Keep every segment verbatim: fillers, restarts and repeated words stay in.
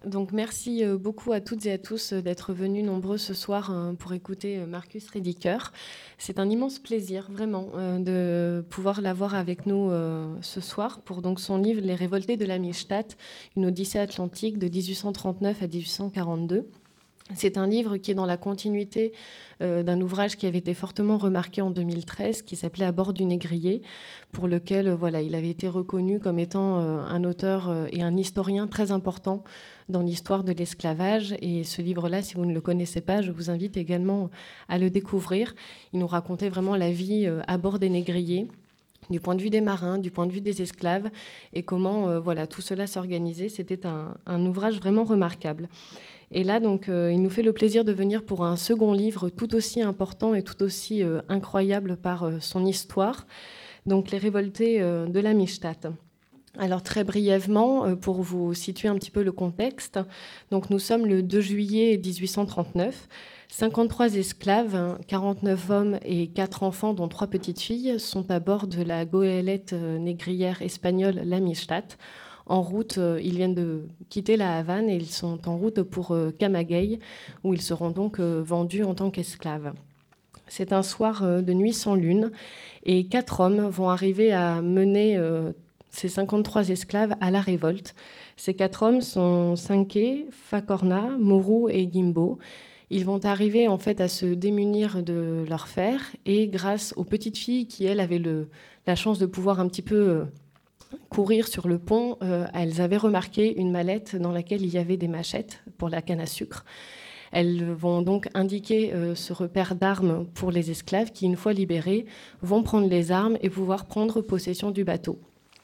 Donc merci euh, beaucoup à toutes et à tous euh, d'être venus nombreux ce soir euh, pour écouter euh, Marcus Rediker. C'est un immense plaisir vraiment euh, de pouvoir l'avoir avec nous euh, ce soir pour donc son livre Les Révoltés de l'Amistad, une odyssée atlantique de dix-huit cent trente-neuf à dix-huit cent quarante-deux. C'est un livre qui est dans la continuité euh, d'un ouvrage qui avait été fortement remarqué en deux mille treize, qui s'appelait À bord du négrier, pour lequel euh, voilà, il avait été reconnu comme étant euh, un auteur euh, et un historien très important dans l'histoire de l'esclavage. Et ce livre-là, si vous ne le connaissez pas, je vous invite également à le découvrir. Il nous racontait vraiment la vie euh, à bord des négriers, du point de vue des marins, du point de vue des esclaves, et comment euh, voilà, tout cela s'organisait. C'était un, un ouvrage vraiment remarquable. Et là, donc, euh, il nous fait le plaisir de venir pour un second livre tout aussi important et tout aussi euh, incroyable par euh, son histoire, donc Les Révoltés euh, de l'Amistad. Alors très brièvement, euh, pour vous situer un petit peu le contexte, donc nous sommes le deux juillet dix-huit cent trente-neuf. cinquante-trois esclaves, quarante-neuf hommes et quatre enfants, dont trois petites filles, sont à bord de la goélette euh, négrière espagnole l'Amistad. En route, euh, ils viennent de quitter la Havane et ils sont en route pour euh, Camagüey, où ils seront donc euh, vendus en tant qu'esclaves. C'est un soir euh, de nuit sans lune et quatre hommes vont arriver à mener euh, ces cinquante-trois esclaves à la révolte. Ces quatre hommes sont Sankey, Fakorna, Mourou et Gimbo. Ils vont arriver en fait à se démunir de leur fer et grâce aux petites filles qui, elles, avaient le, la chance de pouvoir un petit peu euh, courir sur le pont, euh, elles avaient remarqué une mallette dans laquelle il y avait des machettes pour la canne à sucre. Elles vont donc indiquer euh, ce repère d'armes pour les esclaves qui, une fois libérés, vont prendre les armes et pouvoir prendre possession du bateau.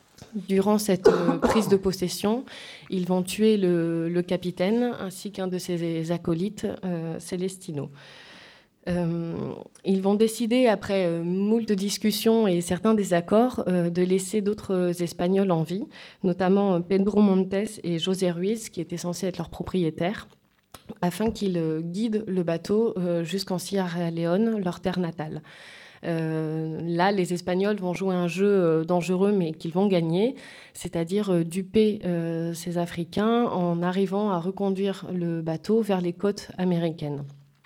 Durant cette euh, prise de possession, ils vont tuer le, le capitaine ainsi qu'un de ses acolytes, euh, Celestino. Euh, ils vont décider, après euh, moult discussions et certains désaccords, euh, de laisser d'autres Espagnols en vie, notamment Pedro Montes et José Ruiz, qui étaient censés être leurs propriétaires, afin qu'ils euh, guident le bateau euh, jusqu'en Sierra Leone, leur terre natale. Euh, là, les Espagnols vont jouer un jeu euh, dangereux, mais qu'ils vont gagner, c'est-à-dire euh, duper euh, ces Africains en arrivant à reconduire le bateau vers les côtes américaines.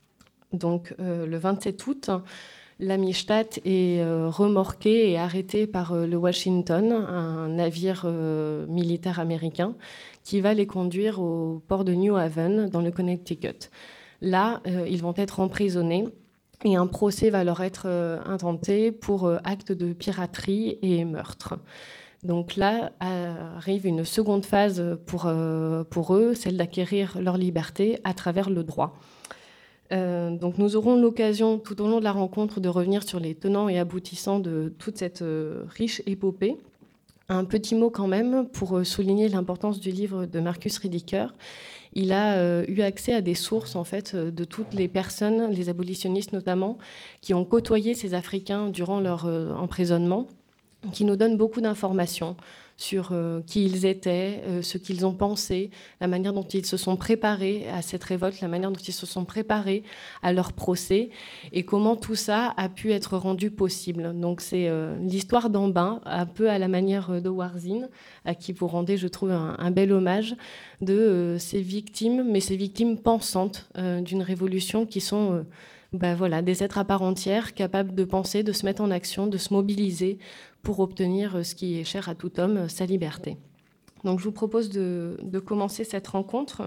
Donc, euh, le vingt-sept août, l'Amistad est euh, remorqué et arrêté par euh, le Washington, un navire euh, militaire américain, qui va les conduire au port de New Haven, dans le Connecticut. Là, euh, ils vont être emprisonnés et un procès va leur être euh, intenté pour euh, actes de piraterie et meurtre. Donc là arrive une seconde phase pour, euh, pour eux, celle d'acquérir leur liberté à travers le droit. Euh, donc nous aurons l'occasion tout au long de la rencontre de revenir sur les tenants et aboutissants de toute cette euh, riche épopée. Un petit mot quand même pour euh, souligner l'importance du livre de Marcus Rediker. Il a euh, eu accès à des sources en fait de toutes les personnes, les abolitionnistes notamment, qui ont côtoyé ces Africains durant leur euh, emprisonnement, qui nous donnent beaucoup d'informations sur euh, qui ils étaient, euh, ce qu'ils ont pensé, la manière dont ils se sont préparés à cette révolte, la manière dont ils se sont préparés à leur procès et comment tout ça a pu être rendu possible. Donc c'est euh, l'histoire d'en bas, un peu à la manière de Warzin, à qui vous rendez, je trouve, un, un bel hommage de euh, ces victimes, mais ces victimes pensantes euh, d'une révolution qui sont... Euh, ben voilà, des êtres à part entière, capables de penser, de se mettre en action, de se mobiliser pour obtenir ce qui est cher à tout homme, sa liberté. Donc je vous propose de, de commencer cette rencontre.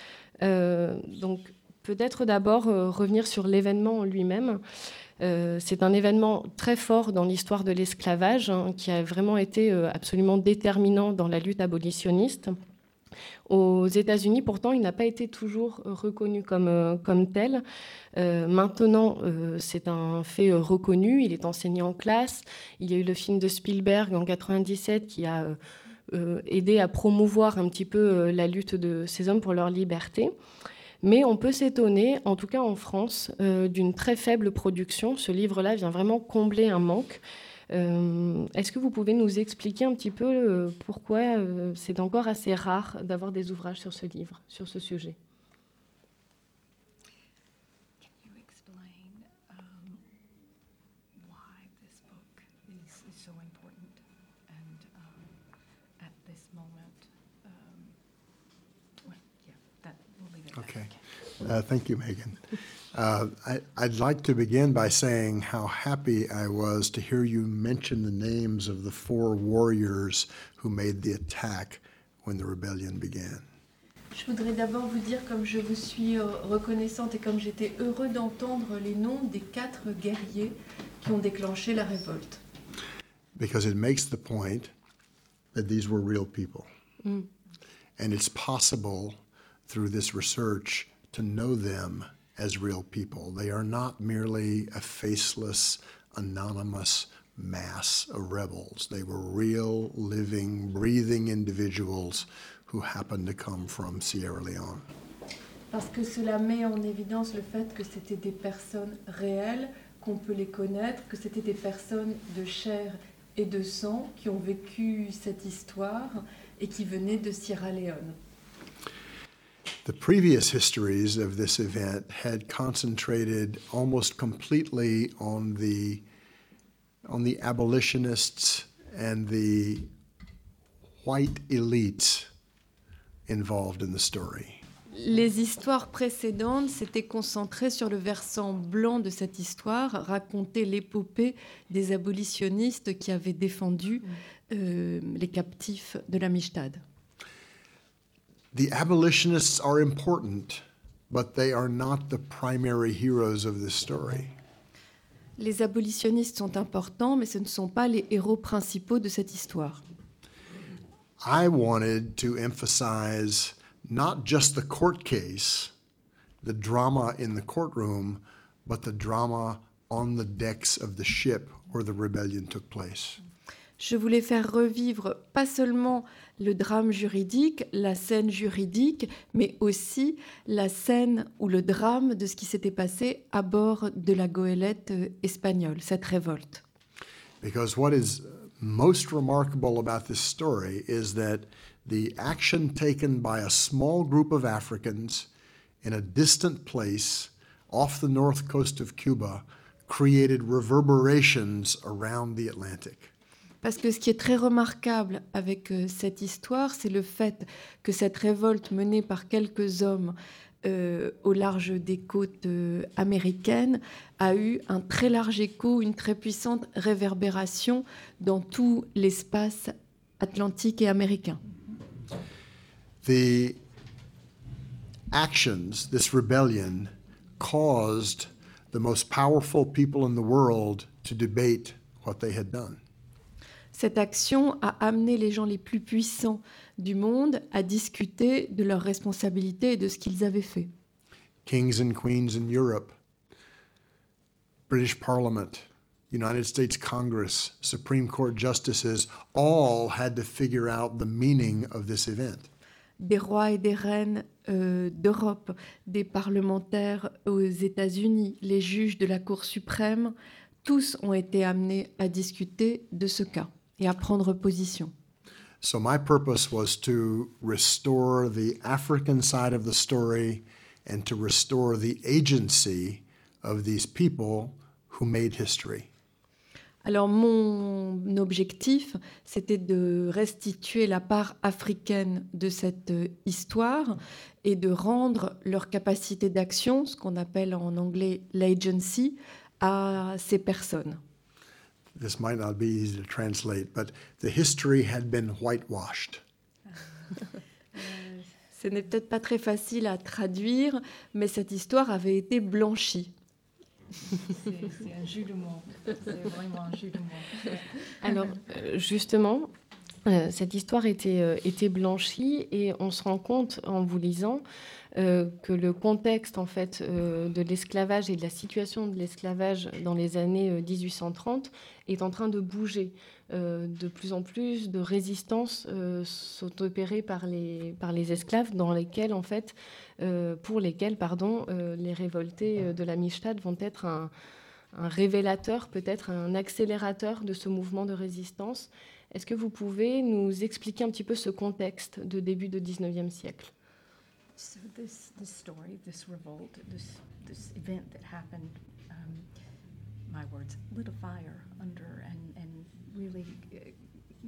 Euh, donc peut-être d'abord euh, revenir sur l'événement en lui-même. Euh, c'est un événement très fort dans l'histoire de l'esclavage, hein, qui a vraiment été euh, absolument déterminant dans la lutte abolitionniste. Aux États-Unis, pourtant, il n'a pas été toujours reconnu comme, euh, comme tel. Euh, maintenant, euh, c'est un fait euh, reconnu. Il est enseigné en classe. Il y a eu le film de Spielberg en quatre-vingt-dix-sept qui a euh, euh, aidé à promouvoir un petit peu euh, la lutte de ces hommes pour leur liberté. Mais on peut s'étonner, en tout cas en France, euh, d'une très faible production. Ce livre-là vient vraiment combler un manque. Euh, est-ce que vous pouvez nous expliquer un petit peu euh, pourquoi euh, c'est encore assez rare d'avoir des ouvrages sur ce livre, sur ce sujet ? Can you explain um, why this book is, is so important and um, at this moment? Um, well, yeah. Okay. Uh, thank you, Megan. Uh, I, I'd like to begin by saying how happy I was to hear you mention the names of the four warriors who made the attack when the rebellion began. Je voudrais d'abord vous dire comme je vous suis euh, reconnaissante et comme j'étais heureux d'entendre les noms des quatre guerriers qui ont déclenché la révolte. Because it makes the point that these were real people. Mm. And it's possible through this research to know them as real people. They are not merely a faceless, anonymous mass of rebels. They were real, living, breathing individuals who happened to come from Sierra Leone. Parce que cela met en évidence le fait que c'était des personnes réelles, qu'on peut les connaître, que c'était des personnes de chair et de sang qui ont vécu cette histoire et qui venaient de Sierra Leone. The previous histories of this event had concentrated almost completely on the on the abolitionists and the white elites involved in the story. Les histoires précédentes s'étaient concentrées sur le versant blanc de cette histoire, raconter l'épopée des abolitionnistes qui avaient défendu euh, les captifs de l'Amistad. The abolitionists are important, but they are not the primary heroes of this story. Les abolitionnistes sont importants, mais ce ne sont pas les héros principaux de cette histoire. I wanted to emphasize not just the court case, the drama in the courtroom, but the drama on the decks of the ship where the rebellion took place. Je voulais faire revivre pas seulement le drame juridique, la scène juridique, mais aussi la scène ou le drame de ce qui s'était passé à bord de la goélette espagnole, cette révolte. Because what is most remarkable about this story is that the action taken by a small group of Africans in a distant place off the north coast of Cuba created reverberations around the Atlantic. Parce que ce qui est très remarquable avec euh, cette histoire, c'est le fait que cette révolte menée par quelques hommes euh, au large des côtes euh, américaines a eu un très large écho, une très puissante réverbération dans tout l'espace atlantique et américain. The actions, this rebellion, caused the most powerful people in the world to debate what they had done. Cette action a amené les gens les plus puissants du monde à discuter de leurs responsabilités et de ce qu'ils avaient fait. Kings and queens in Europe, British Parliament, United States Congress, Supreme Court justices, all had to figure out the meaning of this event. Des rois et des reines euh, d'Europe, des parlementaires aux États-Unis, les juges de la Cour suprême, tous ont été amenés à discuter de ce cas et à prendre position. So my purpose was to restore the African side of the story and to restore the agency of these people who made history. Alors mon objectif, c'était de restituer la part africaine de cette histoire et de rendre leur capacité d'action, ce qu'on appelle en anglais l'agency, à ces personnes. This might not be easy to translate, but the history had been whitewashed. Ce n'est peut-être pas très facile à traduire, mais cette histoire avait été blanchie. C'est c'est un jeu de mots. C'est vraiment un jeu de mots. Alors, euh, justement, euh, cette histoire était, euh, était blanchie et on se rend compte en vous lisant euh, que le contexte en fait, euh, de l'esclavage et de la situation de l'esclavage dans les années euh, dix-huit cent trente est en train de bouger. Euh, de plus en plus de résistances euh, sont opérées par les, par les esclaves dans lesquels, en fait, euh, pour lesquels pardon, euh, les révoltés euh, de l'Amistad vont être un, un révélateur, peut-être un accélérateur de ce mouvement de résistance. Est-ce que vous pouvez nous expliquer un petit peu ce contexte de début du dix-neuvième siècle? So this this story, this revolt, this this event that happened, um, my words, lit a fire under and and really uh,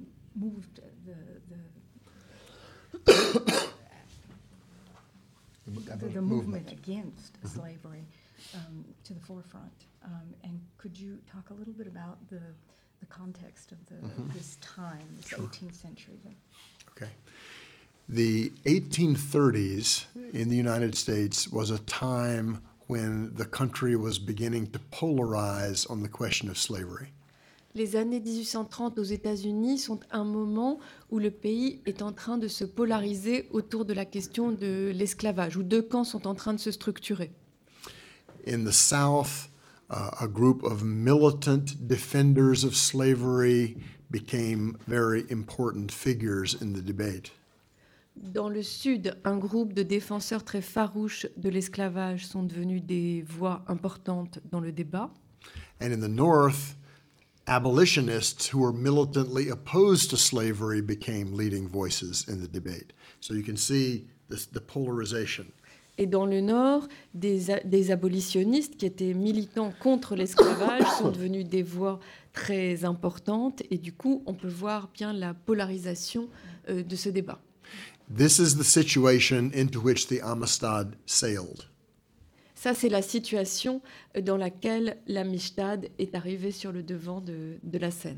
moved the the the, the, the movement against slavery um, to the forefront. Um, and could you talk a little bit about the, the context of the, Mhm. this time, this Sure. eighteenth century? Then? Okay. The eighteen thirties in the United States was a time when the country was beginning to polarize on the question of slavery. Les années dix-huit cent trente aux États-Unis sont un moment où le pays est en train de se polariser autour de la question de l'esclavage, où deux camps sont en train de se structurer. In the South, uh, a group of militant defenders of slavery became very important figures in the debate. Dans le Sud, un groupe de défenseurs très farouches de l'esclavage sont devenus des voix importantes dans le débat. And in the North, abolitionists who were militantly opposed to slavery became leading voices in the debate. So you can see this, the polarization. Et dans le Nord, des, a- des abolitionnistes qui étaient militants contre l'esclavage sont devenus des voix très importantes. Et du coup, on peut voir bien la polarisation euh, de ce débat. This is the situation into which the Amistad sailed. Ça, c'est la situation dans laquelle l'Amistad est arrivée sur le devant de, de la scène.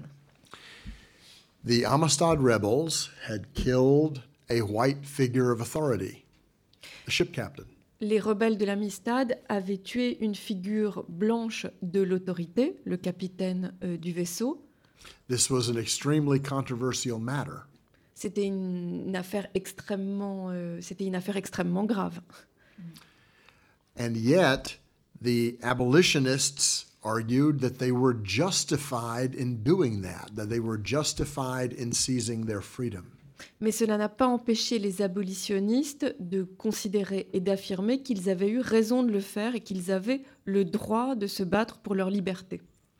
The Amistad rebels had killed a white figure of authority, a ship captain. Les rebelles de l'Amistad avaient tué une figure blanche de l'autorité, le capitaine euh, du vaisseau. This was an extremely controversial matter. C'était une, une affaire extrêmement, euh, c'était une affaire extrêmement grave. And yet, the abolitionists argued that they were justified in doing that, that they were justified in seizing their freedom. Mais cela n'a pas empêché les abolitionnistes de considérer et d'affirmer qu'ils avaient eu raison de le faire et qu'ils avaient le droit de se battre pour leur liberté.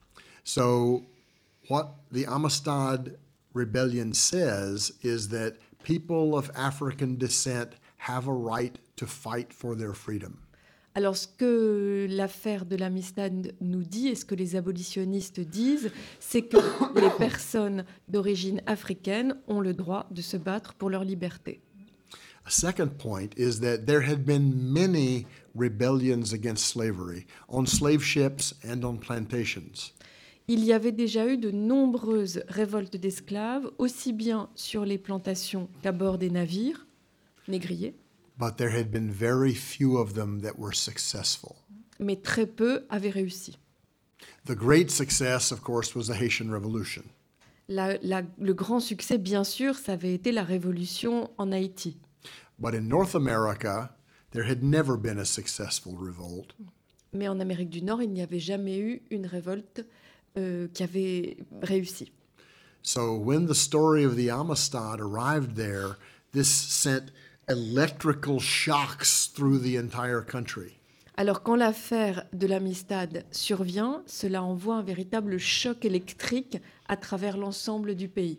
So, what the Amistad Rebellion says is that people of African descent have a right to fight for their freedom. Alors, ce que l'affaire de l'Amistad nous dit et ce que les abolitionnistes disent, c'est que les personnes d'origine africaine ont le droit de se battre pour leur liberté. A second point is that there had been many rebellions against slavery on slave ships and on plantations. Il y avait déjà eu de nombreuses révoltes d'esclaves, aussi bien sur les plantations qu'à bord des navires négriers, But there had been very few of them that were successful. mais très peu avaient réussi. The great success, of course, was the Haitian Revolution. La- la- le grand succès, bien sûr, ça avait été la révolution en Haïti. But in North America, there had never been a successful revolt. Mais en Amérique du Nord, il n'y avait jamais eu une révolte euh, qui avait réussi. So when the story of the Amistad arrived there, this sent electrical shocks through the entire country. Alors quand l'affaire de l'Amistad survient, cela envoie un véritable choc électrique à travers l'ensemble du pays.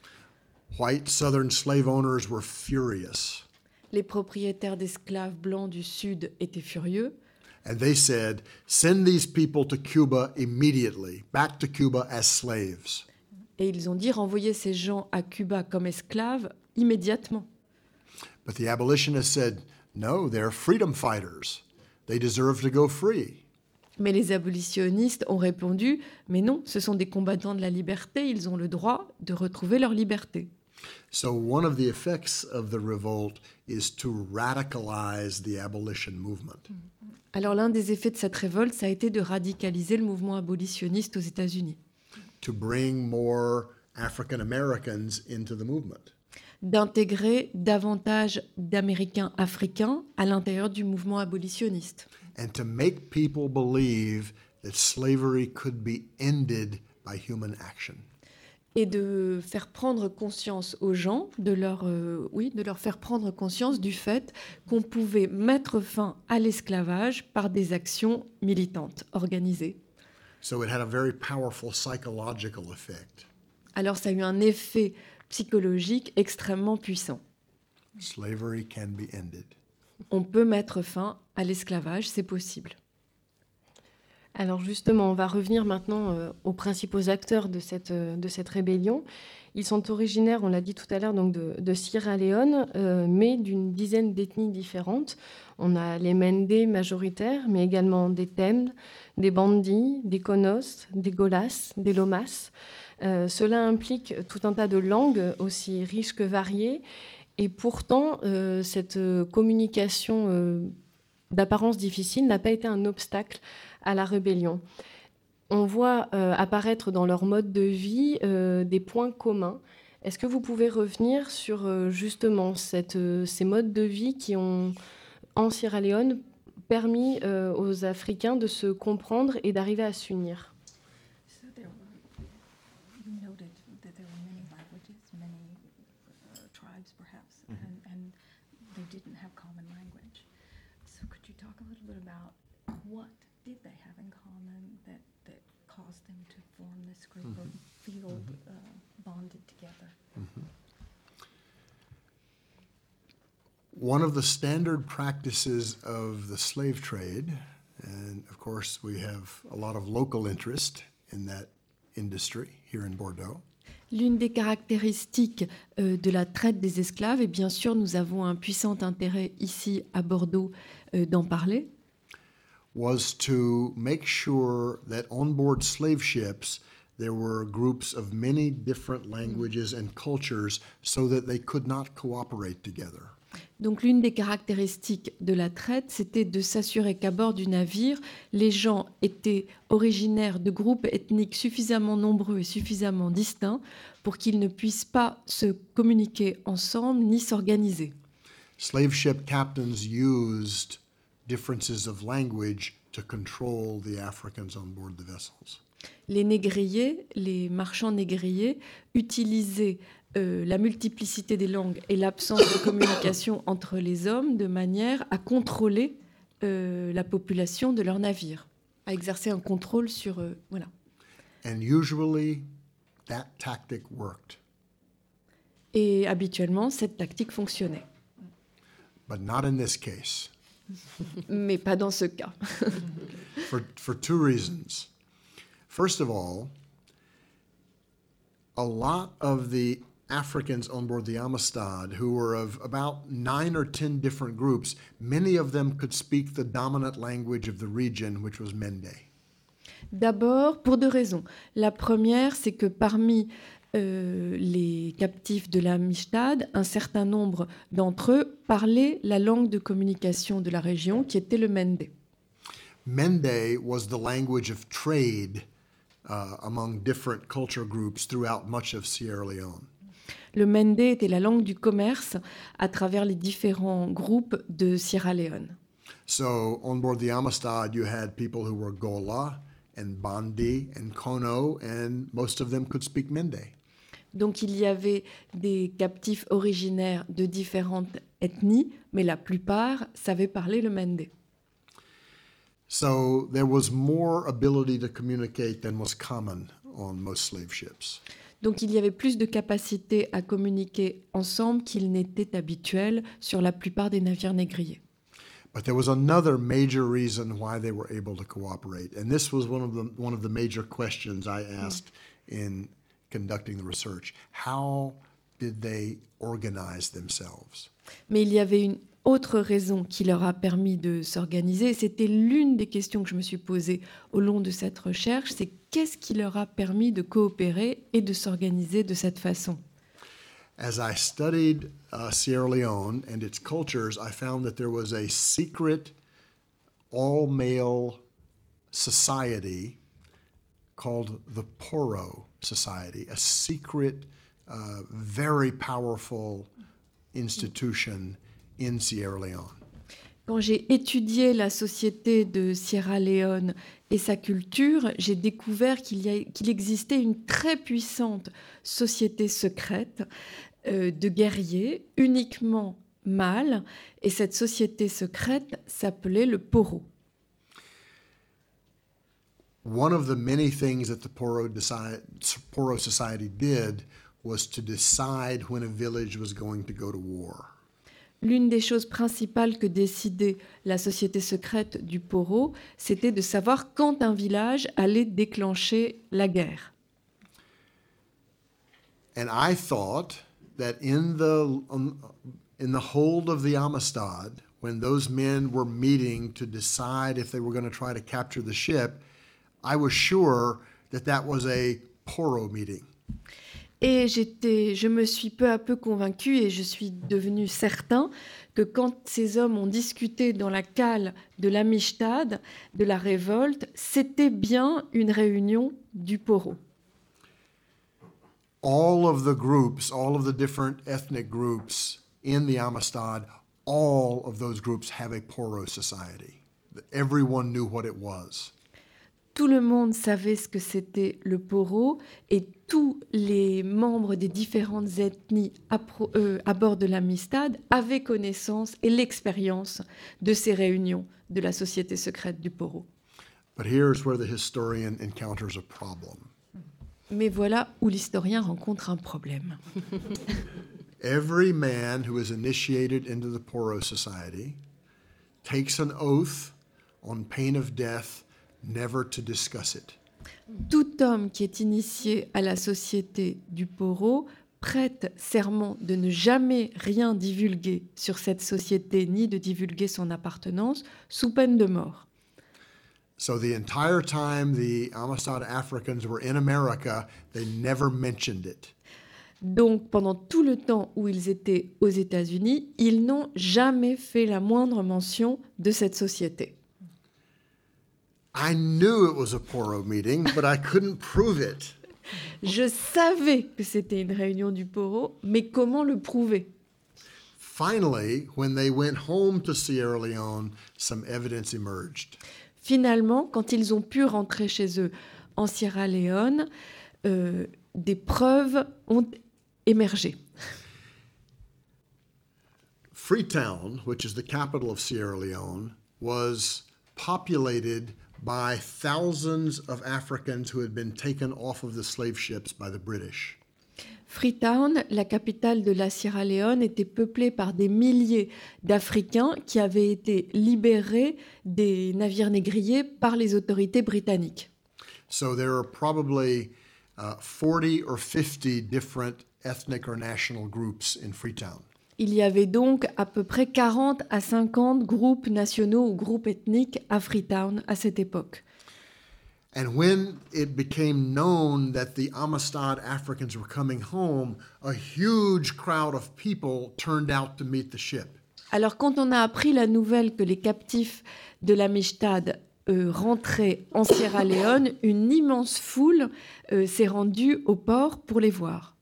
White Southern slave owners were furious, Les propriétaires d'esclaves blancs du Sud étaient furieux. and they said, send these people to Cuba immediately, back to Cuba as slaves. Et ils ont dit renvoyer ces gens à Cuba comme esclaves immédiatement. But the abolitionists said, no, they're freedom fighters. They deserve to go free. Mais les abolitionnistes ont répondu « Mais non, ce sont des combattants de la liberté, ils ont le droit de retrouver leur liberté. So one of the effects of the revolt is to radicalize the abolition movement. » Alors l'un des effets de cette révolte, ça a été de radicaliser le mouvement abolitionniste aux États-Unis, To bring more African Americans into the movement. d'intégrer davantage d'Américains africains à l'intérieur du mouvement abolitionniste And to make people believe that slavery could be ended by human action. et de faire prendre conscience aux gens, de leur, euh, oui, de leur faire prendre conscience du fait qu'on pouvait mettre fin à l'esclavage par des actions militantes organisées. So it had a very powerful psychological effect. Alors ça a eu un effet psychologique extrêmement puissant. Slavery can be ended. On peut mettre fin à l'esclavage, c'est possible. Alors justement, on va revenir maintenant euh, aux principaux acteurs de cette, euh, de cette rébellion. Ils sont originaires, on l'a dit tout à l'heure, donc de, de Sierra Leone, euh, mais d'une dizaine d'ethnies différentes. On a les Mende majoritaires, mais également des Temnes, des Bandis, des Konos, des Golas, des Lomas. Euh, cela implique tout un tas de langues aussi riches que variées. Et pourtant, euh, cette communication euh, d'apparence difficile n'a pas été un obstacle à la rébellion. On voit euh, apparaître dans leur mode de vie euh, des points communs. Est-ce que vous pouvez revenir sur euh, justement cette, euh, ces modes de vie qui ont, en Sierra Leone, permis euh, aux Africains de se comprendre et d'arriver à s'unir? So there were, you noted that there were many languages, many uh, tribes perhaps, and, and they didn't have common language. So could you talk a little bit about what did they have in common that, that caused them to form this group or feel uh, bonded together? One of the standard practices of the slave trade, and of course we have a lot of local interest in that industry here in Bordeaux. L'une des caractéristiques euh, de la traite des esclaves, et bien sûr nous avons un puissant intérêt ici à Bordeaux euh, d'en parler, was to make sure that on board slave ships there were groups of many different languages and cultures so that they could not cooperate together. Donc l'une des caractéristiques de la traite, c'était de s'assurer qu'à bord du navire, les gens étaient originaires de groupes ethniques suffisamment nombreux et suffisamment distincts pour qu'ils ne puissent pas se communiquer ensemble ni s'organiser. Slave ship captains used differences of language to control the Africans on board the vessels. Les négriers, les marchands négriers, utilisaient euh, la multiplicité des langues et l'absence de communication entre les hommes de manière à contrôler euh, la population de leur navire, à exercer un contrôle sur eux. Voilà. And usually that tactic worked, Et habituellement, cette tactique fonctionnait. but not in this case, Mais pas dans ce cas. for, for two reasons. First of all, a lot of the Africans on board the Amistad, who were of about nine or ten different groups, many of them could speak the dominant language of the region, which was Mende. D'abord, pour deux raisons. La première, c'est que parmi euh, les captifs de l'Amistad, un certain nombre d'entre eux parlaient la langue de communication de la région, qui était le Mende. Mende was the language of trade uh, among different culture groups throughout much of Sierra Leone. Le Mende était la langue du commerce à travers les différents groupes de Sierra Leone. So on board the Amistad, you had people who were Gola and Bandi and Kono, and most of them could speak Mende. Donc il y avait des captifs originaires de différentes ethnies, mais la plupart savaient parler le Mende. So there was more ability to communicate than was common on most slave ships. Donc il y avait plus de capacité à communiquer ensemble qu'il n'était habituel sur la plupart des navires négriers. But there was another major reason why they were able to cooperate, and this was one of the one of the major questions I asked in conducting the research. How did they organize themselves? Mais il y avait une autre raison qui leur a permis de s'organiser, et c'était l'une des questions que je me suis posée au long de cette recherche, c'est qu'est-ce qui leur a permis de coopérer et de s'organiser de cette façon? As I studied uh, Sierra Leone and its cultures, I found that there was a secret all-male society called the Poro Society, a secret, uh, very powerful institution in Sierra Leone. Quand j'ai étudié la société de Sierra Leone et sa culture, j'ai découvert qu'il y a, qu'il existait une très puissante société secrète euh, de guerriers, uniquement mâles, et cette société secrète s'appelait le Poro. One of the many things that the Poro, decide, Poro Society did was to decide when a village was going to go to war. l'une des choses principales que décidait la société secrète du Poro, c'était de savoir quand un village allait déclencher la guerre. And I thought that in the um, in the hold of the Amistad, when those men were meeting to decide if they were going to try to capture the ship, I was sure that that was a Poro meeting. Et j'étais, je me suis peu à peu convaincue et je suis devenue certain que quand ces hommes ont discuté dans la cale de l'Amistad, de la révolte, c'était bien une réunion du Poro. All of the groups, all of the different ethnic groups in the Amistad, all of those groups have a Poro society. Everyone knew what it was. Tout le monde savait ce que c'était le Poro et tous les membres des différentes ethnies à, pro, euh, à bord de l'Amistad avaient connaissance et l'expérience de ces réunions de la société secrète du Poro. But here's where the historian encounters a problem. Mais voilà où l'historien rencontre un problème. Every man who is initiated into the Poro society takes an oath on pain of death never to discuss it. Tout homme qui est initié à la société du Poro prête serment de ne jamais rien divulguer sur cette société ni de divulguer son appartenance sous peine de mort. So the entire time the Amistad Africans were in America, they never mentioned it. Donc, pendant tout le temps où ils étaient aux États-Unis, ils n'ont jamais fait la moindre mention de cette société. I knew it was a Poro meeting, but I couldn't prove it. Je savais que c'était une réunion du Poro, mais comment le prouver? Finally, when they went home to Sierra Leone, some evidence emerged. Finalement, quand ils ont pu rentrer chez eux en Sierra Leone, euh, des preuves ont émergé. Freetown, which is the capital of Sierra Leone, was populated by thousands of Africans who had been taken off of the slave ships by the British. Freetown, la capitale de la Sierra Leone, était peuplée par des milliers d'Africains qui avaient été libérés des navires négriers par les autorités britanniques. So there are probably uh, forty or fifty different ethnic or national groups in Freetown. Il y avait donc à peu près quarante à cinquante groupes nationaux ou groupes ethniques à Freetown à cette époque. And when it became known that the Amistad Africans were coming home, a huge crowd of people turned out to meet the ship. Alors quand on a appris la nouvelle que les captifs de l'Amistad euh, rentraient en Sierra Leone, une immense foule euh, s'est rendue au port pour les voir.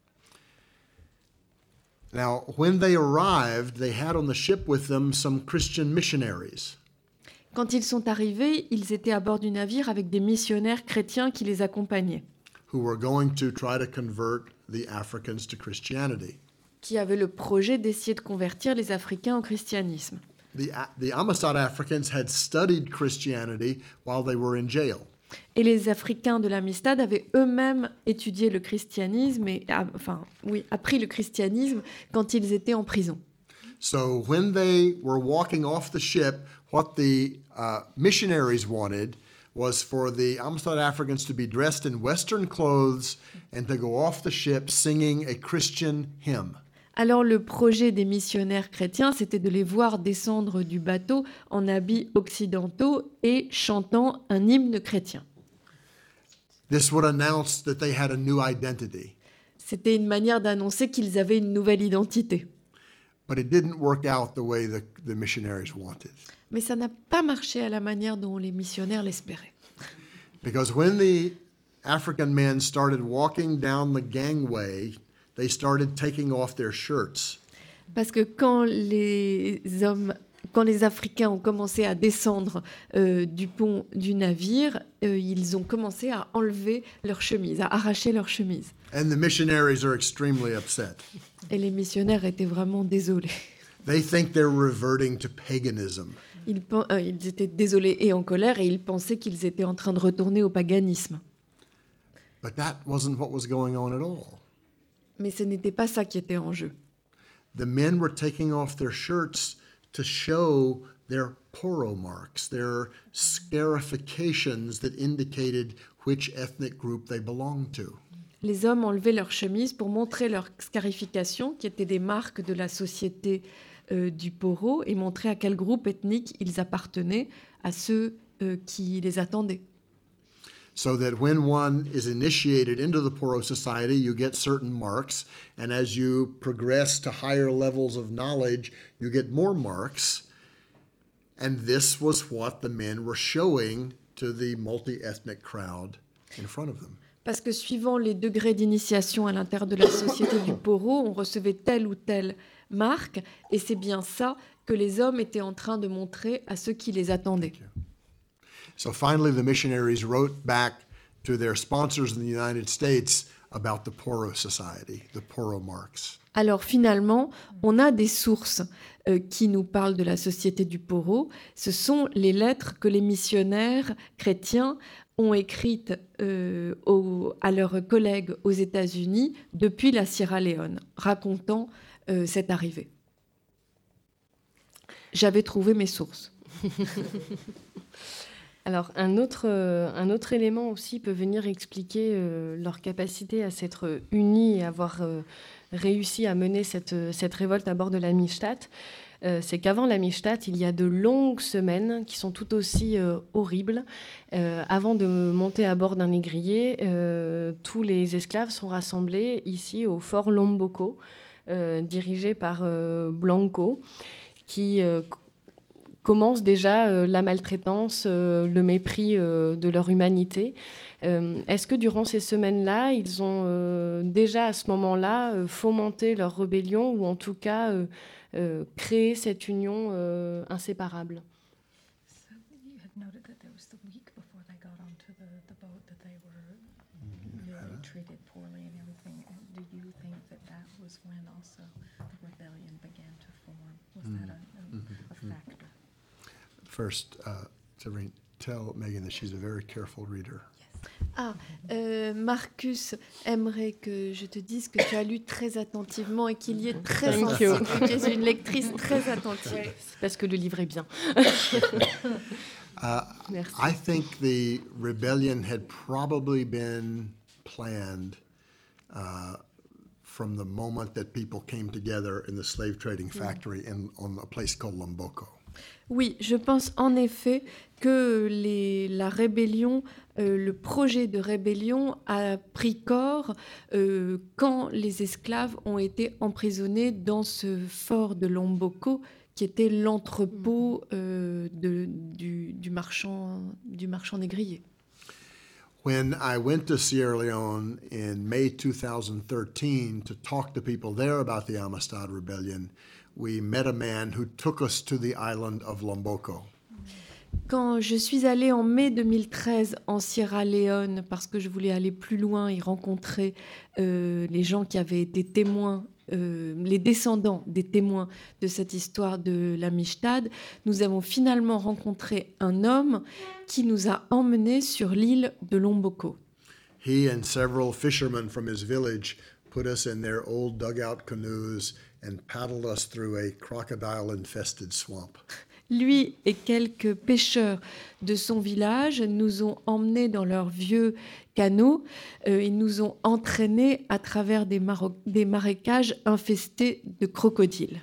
Now, when they arrived, they had on the ship with them some Christian missionaries. Quand ils sont arrivés, ils étaient à bord du navire avec des missionnaires chrétiens qui les accompagnaient, Who were going to try to convert the Africans to Christianity. qui avaient le projet d'essayer de convertir les Africains au christianisme. The, the Amistad Africans had studied Christianity while they were in jail. Et les Africains de l'Amistad avaient eux-mêmes étudié le christianisme, et, enfin, oui, appris le christianisme quand ils étaient en prison. So when they were walking off the ship, what the uh, missionaries wanted was for the Amistad Africans to be dressed in Western clothes and to go off the ship singing a Christian hymn. Alors le projet des missionnaires chrétiens, c'était de les voir descendre du bateau en habits occidentaux et chantant un hymne chrétien. This would announce that they had a new identity. C'était une manière d'annoncer qu'ils avaient une nouvelle identité. But it didn't work out the way the, the missionaries wanted. Mais ça n'a pas marché à la manière dont les missionnaires l'espéraient. Because when the African men started walking down the gangway, they started taking off their shirts. Parce que quand les hommes, quand les Africains ont commencé à descendre euh, du pont du navire, euh, ils ont commencé à enlever leurs chemises, à arracher leurs chemises. And the missionaries are extremely upset. Et les missionnaires étaient vraiment désolés. They think they're reverting to paganism. Ils, euh, ils étaient désolés et en colère et ils pensaient qu'ils étaient en train de retourner au paganisme. But that wasn't what was going on at all. Mais ce n'était pas ça qui était en jeu. the men were taking off their shirts to show their poro marks, their scarifications that indicated which ethnic group they belonged to. Les hommes enlevaient leurs chemises pour montrer leurs scarifications, qui étaient des marques de la société euh, du Poro, et montrer à quel groupe ethnique ils appartenaient, à ceux euh, qui les attendaient. So that when one is initiated into the Poro society, you get certain marks, and as you progress to higher levels of knowledge, you get more marks. And this was what the men were showing to the multi-ethnic crowd in front of them. Parce que suivant les degrés d'initiation à l'intérieur de la société du Poro, on recevait telle ou telle marque, et c'est bien ça que les hommes étaient en train de montrer à ceux qui les attendaient. So finally, the missionaries wrote back to their sponsors in the United States about the Poro Society, the Poro marks. Alors finalement, on a des sources euh, qui nous parlent de la société du Poro. Ce sont les lettres que les missionnaires chrétiens ont écrites euh, aux, à leurs collègues aux États-Unis depuis la Sierra Leone, racontant euh, cette arrivée. J'avais trouvé mes sources. Alors, un autre, euh, un autre élément aussi peut venir expliquer euh, leur capacité à s'être unis et avoir euh, réussi à mener cette, cette révolte à bord de l'Amistad. Euh, c'est qu'avant l'Amistad, il y a de longues semaines qui sont tout aussi euh, horribles. Euh, avant de monter à bord d'un négrier, euh, tous les esclaves sont rassemblés ici au fort Lomboko, euh, dirigé par euh, Blanco, qui euh, commence déjà euh, la maltraitance, euh, le mépris euh, de leur humanité. Euh, est-ce que durant ces semaines-là, ils ont euh, déjà à ce moment-là euh, fomenté leur rébellion ou en tout cas euh, euh, créé cette union euh, inséparable? So you had noted that there was the week before they got onto the, the boat that they were really treated poorly and everything. And do you think that that was when also the rebellion began to form? Was that a, a, a factor? First, uh, Severine, tell Megan that she's a very careful reader. Ah, euh, Marcus aimerait que je te dise que tu as lu très attentivement et qu'il y est très Thank sensible, you. que tu es une lectrice très attentive. C'est parce que le livre est bien. Uh, Merci. I think the rebellion had probably been planned uh, from the moment that people came together in the slave trading factory in, on a place called Lomboko. Oui, je pense en effet que les, la rébellion, euh, le projet de rébellion a pris corps euh, quand les esclaves ont été emprisonnés dans ce fort de Lomboko, qui était l'entrepôt euh, de, du, du, marchand, du marchand négrier. When I went to Sierra Leone in May two thousand thirteen to talk to people there about the Amistad Rebellion, we met a man who took us to the island of Lomboko. Quand je suis allée en mai deux mille treize en Sierra Leone, parce que je voulais aller plus loin et rencontrer euh, les gens qui avaient été témoins, euh, les descendants des témoins de cette histoire de l'Amistad, nous avons finalement rencontré un homme qui nous a emmenés sur l'île de Lomboko. He and several fishermen from his village put us in their old dugout canoes and paddled us through a crocodile-infested swamp. Lui et quelques pêcheurs de son village nous ont emmenés dans leurs vieux canots. Euh, ils nous ont entraînés à travers des, maro- des marécages infestés de crocodiles.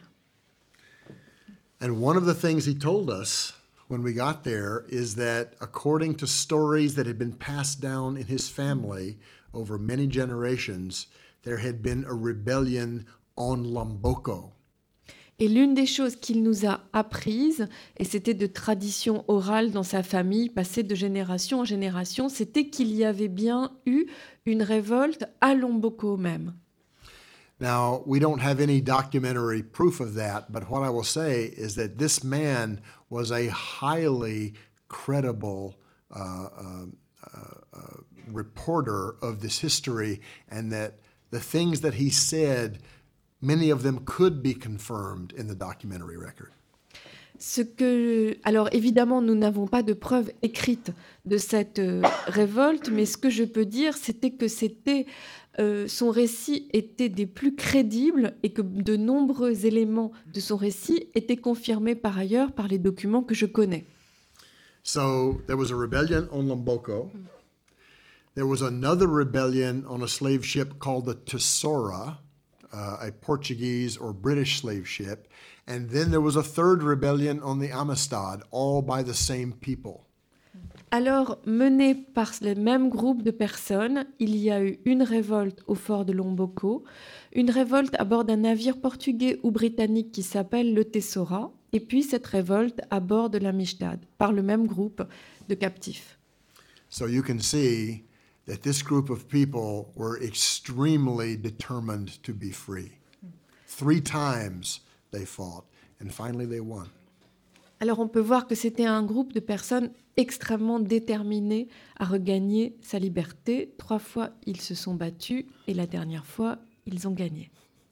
And one of the things he told us when we got there is that according to stories that had been passed down in his family over many generations, there had been a rebellion on Lomboko. Et l'une des choses qu'il nous a apprises, et c'était de tradition orale dans sa famille, passée de génération en génération, c'était qu'il y avait bien eu une révolte à Lomboko même. Now, we don't have any documentary proof of that, but what I will say is that this man was a highly credible uh, uh, uh, reporter of this history, and that the things that he said, many of them could be confirmed in the documentary record. Ce que, alors évidemment, nous n'avons pas de preuves écrites de cette euh, révolte, mais ce que je peux dire, c'était que c'était euh, son récit était des plus crédibles et que de nombreux éléments de son récit étaient confirmés par ailleurs par les documents que je connais. So there was a rebellion on Lomboko. There was another rebellion on a slave ship called the Tesoura, uh, a Portuguese or British slave ship. And then there was a third rebellion on the Amistad, all by the same people. Alors, menée par le même groupe de personnes, il y a eu une révolte au fort de Lomboko, une révolte à bord d'un navire portugais ou britannique qui s'appelle le Tesoura, et puis cette révolte à bord de l'Amistad, par le même groupe de captifs. So you can see that this group of people were extremely determined to be free. Three times they fought, and finally they won. Alors on peut voir que c'était un groupe de personnes extrêmement déterminées à regagner sa liberté. Trois fois, ils se sont battus et la dernière fois, ils ont gagné.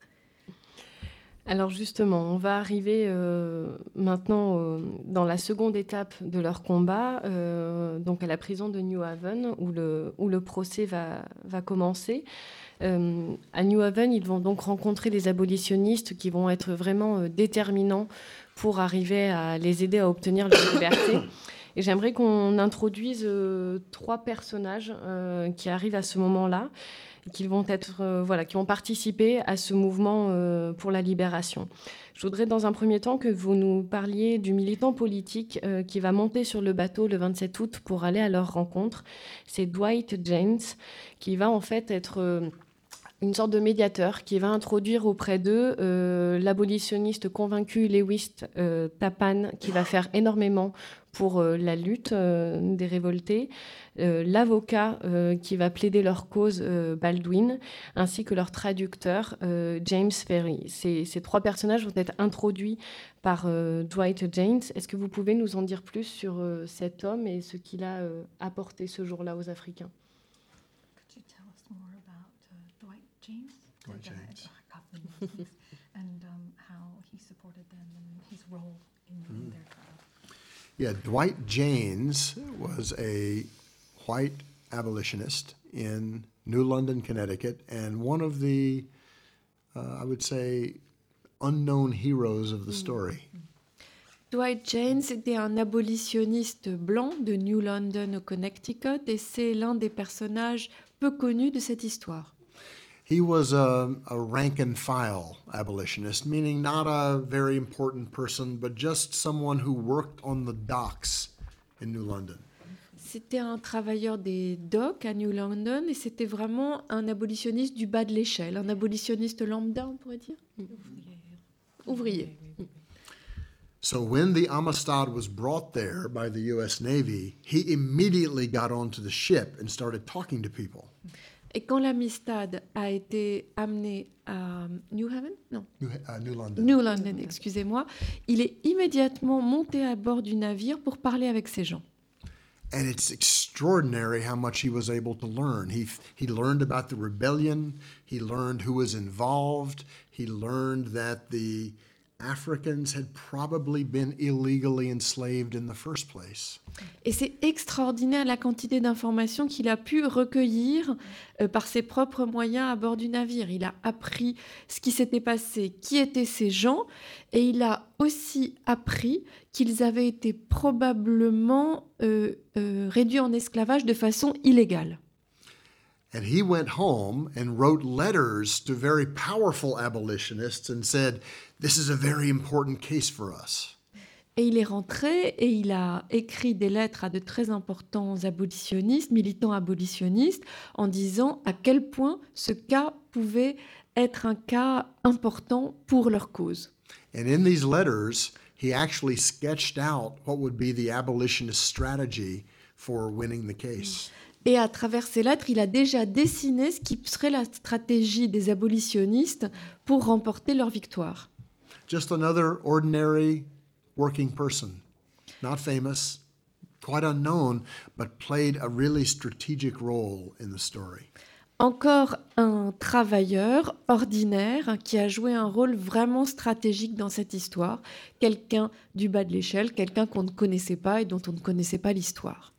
Alors justement, on va arriver euh, maintenant euh, dans la seconde étape de leur combat, euh, donc à la prison de New Haven, où le, où le procès va, va commencer. Euh, à New Haven, ils vont donc rencontrer des abolitionnistes qui vont être vraiment euh, déterminants pour arriver à les aider à obtenir leur liberté. Et j'aimerais qu'on introduise euh, trois personnages euh, qui arrivent à ce moment-là, et qui vont être, euh, voilà, qui vont participer à ce mouvement euh, pour la libération. Je voudrais dans un premier temps que vous nous parliez du militant politique euh, qui va monter sur le bateau le vingt-sept août pour aller à leur rencontre. C'est Dwight James, qui va en fait être euh, une sorte de médiateur qui va introduire auprès d'eux euh, l'abolitionniste convaincu Lewis euh, Tappan, qui va faire énormément pour euh, la lutte euh, des révoltés, euh, l'avocat euh, qui va plaider leur cause, euh, Baldwin, ainsi que leur traducteur, euh, James Ferry. Ces, ces trois personnages vont être introduits par euh, Dwight James. Est-ce que vous pouvez nous en dire plus sur euh, cet homme et ce qu'il a euh, apporté ce jour-là aux Africains? Could you tell us more about uh, Dwight James? Dwight And, uh, James. I got the names. And um, how he supported them and his role in, in their trial. Yeah, Dwight James was a white abolitionist in New London, Connecticut, and one of the, uh, I would say, unknown heroes of the story. Dwight James était un abolitionniste blanc de New London au Connecticut et c'est l'un des personnages peu connus de cette histoire. He was a, a rank and file abolitionist, meaning not a very important person, but just someone who worked on the docks in New London. C'était un travailleur des docks à New London et c'était vraiment un abolitionniste du bas de l'échelle, un abolitionniste lambda, on pourrait dire. Ouvrier. So when the Amistad was brought there by the U S Navy, he immediately got onto the ship and started talking to people. Et quand l'Amistad a été amené à New Haven, non, New, uh, New London. New London, excusez-moi, il est immédiatement monté à bord du navire pour parler avec ces gens. And it's extraordinary how much he was able to learn. He, he learned about the rebellion. He learned who was involved. He learned that the Africans had probably been illegally enslaved in the first place. Et c'est extraordinaire la quantité d'informations qu'il a pu recueillir euh, par ses propres moyens à bord du navire. Il a appris ce qui s'était passé, qui étaient ces gens, et il a aussi appris qu'ils avaient été probablement euh, euh, réduits en esclavage de façon illégale. And he went home and wrote letters to very powerful abolitionists and said, "This is a very important case for us." Et il est rentré et il a écrit des lettres à de très importants abolitionnistes, militants abolitionnistes, en disant à quel point ce cas pouvait être un cas important pour leur cause. And in these letters, he actually sketched out what would be the abolitionist strategy for winning the case. Et à travers ces lettres, il a déjà dessiné ce qui serait la stratégie des abolitionnistes pour remporter leur victoire. Just another ordinary working person, not famous, quite unknown, but played a really strategic role in the story. Encore un travailleur ordinaire qui a joué un rôle vraiment stratégique dans cette histoire, quelqu'un du bas de l'échelle, quelqu'un qu'on ne connaissait pas et dont on ne connaissait pas l'histoire.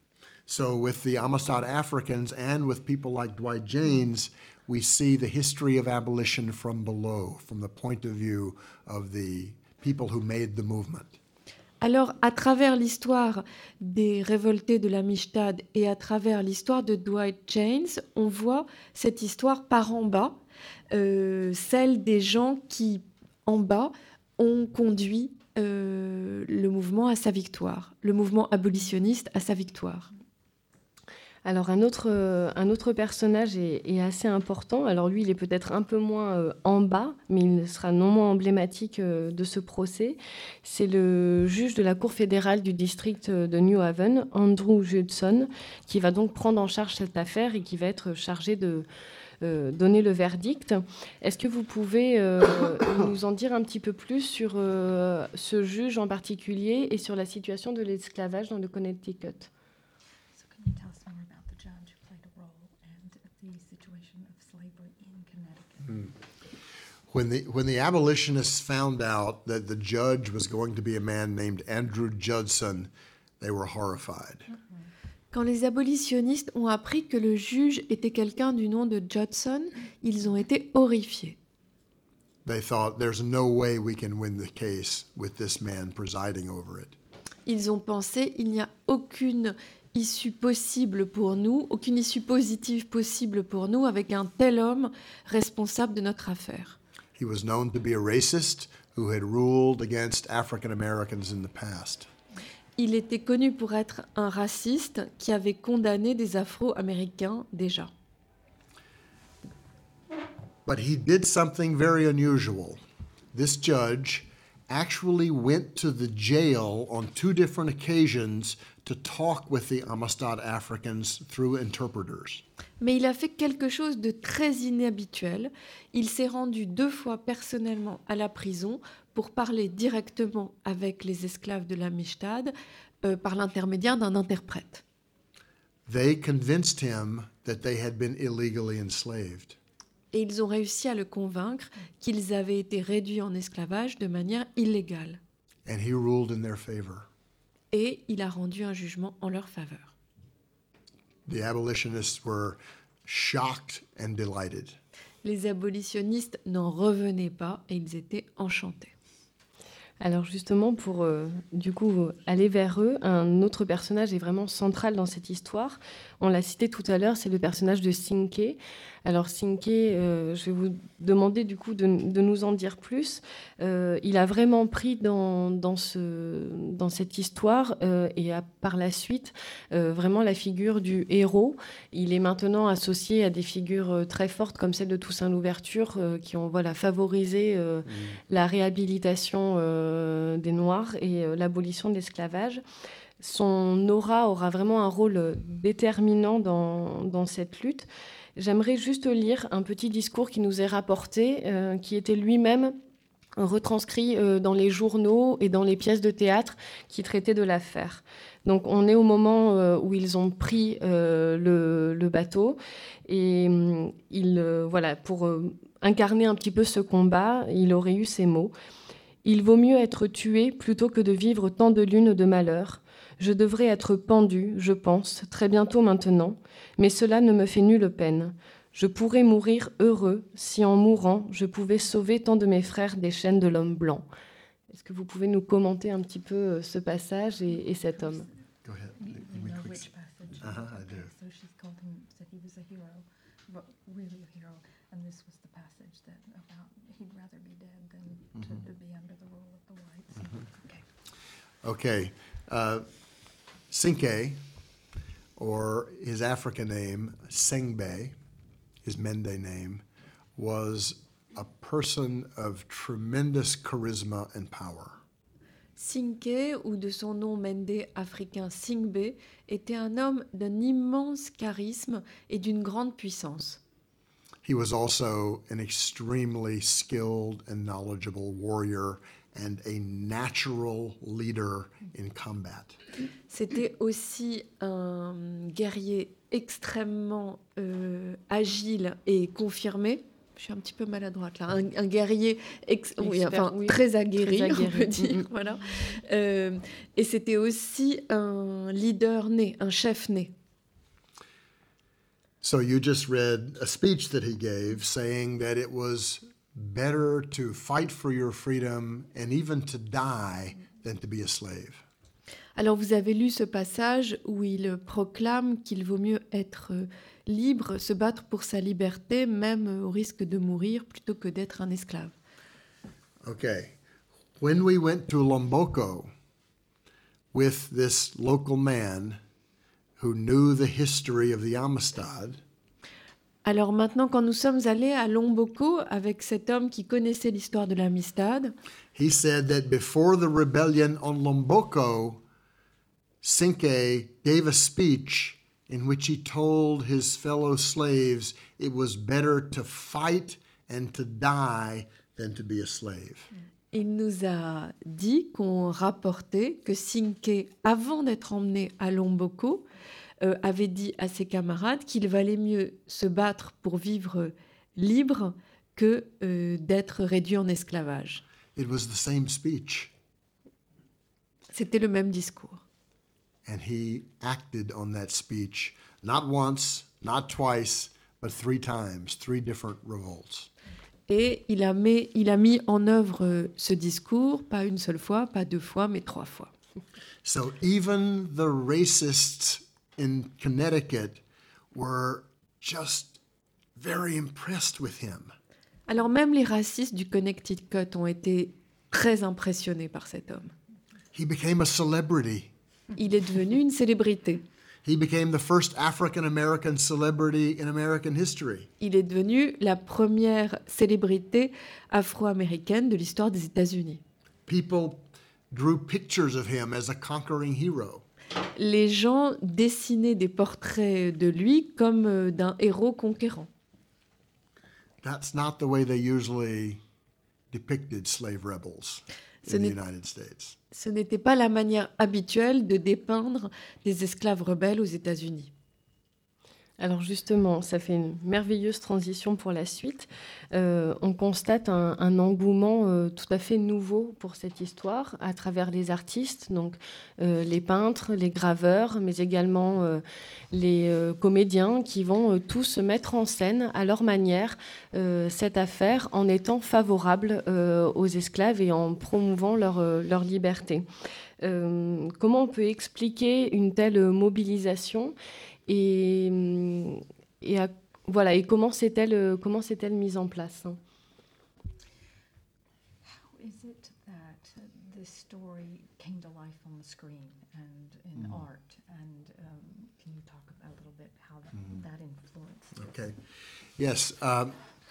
So with the Amistad Africans and with people like Dwight Jaynes, we see the history of abolition from below, from the point of view of the people who made the movement. Alors, à travers l'histoire des révoltés de l'Amistad et à travers l'histoire de Dwight Jaynes, on voit cette histoire par en bas, euh, celle des gens qui, en bas, ont conduit euh, le mouvement à sa victoire, le mouvement abolitionniste à sa victoire. Alors un autre, euh, un autre personnage est, est assez important. Alors lui, il est peut-être un peu moins euh, en bas, mais il sera non moins emblématique euh, de ce procès. C'est le juge de la Cour fédérale du district de New Haven, Andrew Judson, qui va donc prendre en charge cette affaire et qui va être chargé de euh, donner le verdict. Est-ce que vous pouvez euh, nous en dire un petit peu plus sur euh, ce juge en particulier et sur la situation de l'esclavage dans le Connecticut ? So can you tell us more about the judge who played a role and the situation of slavery in Connecticut? When the, when the abolitionists found out that the judge was going to be a man named Andrew Judson, they were horrified. Quand les abolitionnistes ont appris que le juge était quelqu'un du nom de Judson, ils ont été horrifiés. They thought, there's no way we can win the case with this man presiding over it. Ils ont pensé, il n'y a aucune issue possible pour nous, aucune issue positive possible pour nous avec un tel homme responsable de notre affaire. He was known to be a racist who had ruled against African Americans in the past. Il était connu pour être un raciste qui avait condamné des Afro-Américains déjà. But he did something very unusual. This judge actually went to the jail on two different occasions to talk with the Amistad Africans through interpreters. Mais il a fait quelque chose de très inhabituel. Il s'est rendu deux fois personnellement à la prison pour parler directement avec les esclaves de l'Amistad euh, par l'intermédiaire d'un interprète. They convinced him that they had been illegally enslaved. Et ils ont réussi à le convaincre qu'ils avaient été réduits en esclavage de manière illégale. And he ruled in their favor. Et il a rendu un jugement en leur faveur. The abolitionists were shocked and delighted. Les abolitionnistes n'en revenaient pas et ils étaient enchantés. Alors justement, pour euh, du coup aller vers eux, un autre personnage est vraiment central dans cette histoire. On l'a cité tout à l'heure, c'est le personnage de Cinque. Alors Cinque, euh, je vais vous demander du coup de, de nous en dire plus. Euh, il a vraiment pris dans, dans, ce, dans cette histoire euh, et a par la suite euh, vraiment la figure du héros. Il est maintenant associé à des figures euh, très fortes comme celle de Toussaint Louverture euh, qui ont voilà, favorisé euh, mmh. la réhabilitation euh, des Noirs et euh, l'abolition de l'esclavage. Son aura aura vraiment un rôle déterminant dans, dans cette lutte. J'aimerais juste lire un petit discours qui nous est rapporté, euh, qui était lui-même retranscrit euh, dans les journaux et dans les pièces de théâtre qui traitaient de l'affaire. Donc on est au moment euh, où ils ont pris euh, le, le bateau et euh, il, euh, voilà, pour euh, incarner un petit peu ce combat, il aurait eu ces mots. « Il vaut mieux être tué plutôt que de vivre tant de lunes de malheur. Je devrais être pendu, je pense, très bientôt maintenant, mais cela ne me fait nulle peine. Je pourrais mourir heureux si en mourant, je pouvais sauver tant de mes frères des chaînes de l'homme blanc. » Est-ce que vous pouvez nous commenter un petit peu ce passage et, et cet homme? Go ahead. We, Give we me a know quick- which passage. Uh-huh, I do. So she's called him, said he was a hero, but really a hero, and this was the passage that about he'd rather be dead than to, to be under the rule of the whites. Okay. Okay. Uh, Cinque, or his African name, Sengbe, his Mende name, was a person of tremendous charisma and power. Cinque, ou de son nom mende africain Singbe, était un homme d'un immense charisme et d'une grande puissance. He was also an extremely skilled and knowledgeable warrior and a natural leader in combat. C'était aussi un guerrier extrêmement euh, agile et confirmé. Je suis un petit peu maladroite là. Un, un guerrier ex- oui, Expert, enfin, oui. très, aguerri, Très on aguerri. peut dire. Mhm. Voilà. Euh, et c'était aussi un leader né, un chef né. So you just read a speech that he gave saying that it was better to fight for your freedom and even to die than to be a slave. Alors vous avez lu ce passage où il proclame qu'il vaut mieux être libre, se battre pour sa liberté, même au risque de mourir, plutôt que d'être un esclave. Okay. When we went to Lomboko with this local man who knew the history of the Amistad, Alors maintenant, quand nous sommes allés à Lomboko avec cet homme qui connaissait l'histoire de l'Amistad, he said that before the rebellion on Lomboko, Cinque gave a speech in which he told his fellow slaves it was better to fight and to die than to be a slave. il nous a dit qu'on rapportait que Cinque, avant d'être emmené à Lomboko, euh, avait dit à ses camarades qu'il valait mieux se battre pour vivre libre que euh, d'être réduit en esclavage. It was the same speech, C'était le même discours. and he acted on that speech not once, not twice, but three times, three different revolts. Et il a, mis, il a mis en œuvre euh, ce discours, pas une seule fois, pas deux fois, mais trois fois. So even the racists in Connecticut were just very impressed with him. Alors même les racistes du Connecticut ont été très impressionnés par cet homme. He became a celebrity. Il est devenu une célébrité. He became the first African-American celebrity in American history. Il est devenu la première célébrité afro-américaine de l'histoire des États-Unis. People drew pictures of him as a conquering hero. Les gens dessinaient des portraits de lui comme euh, d'un héros conquérant. That's not the way they usually depicted slave rebels Ce in the n'est- United States. Ce n'était pas la manière habituelle de dépeindre des esclaves rebelles aux États-Unis. Alors justement, ça fait une merveilleuse transition pour la suite. Euh, on constate un, un engouement euh, tout à fait nouveau pour cette histoire à travers les artistes, donc euh, les peintres, les graveurs, mais également euh, les euh, comédiens qui vont euh, tous mettre en scène à leur manière euh, cette affaire en étant favorables euh, aux esclaves et en promouvant leur, euh, leur liberté. Euh, comment on peut expliquer une telle mobilisation et, et, à- voilà, et comment s'est-elle, comment s'est-elle mise en place, hein? How is it that uh, this story came to life on the screen and in art? And um, can you talk about a little bit how that, that influenced it? Okay. Yes. Um,